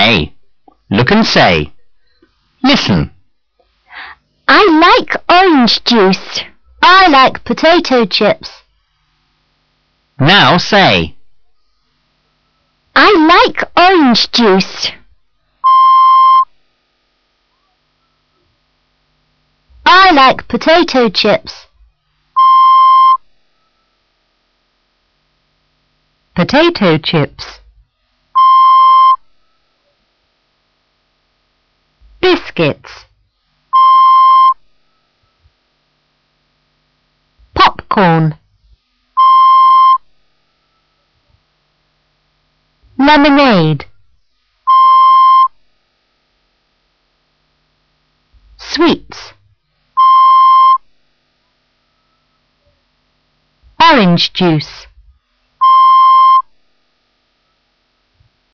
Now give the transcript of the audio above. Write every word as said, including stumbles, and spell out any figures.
A. Look and say. Listen. I like orange juice. I like potato chips. Now say. I like orange juice. I like potato chips. Potato chips. Biscuits. Popcorn. Lemonade. Sweets. Orange juice.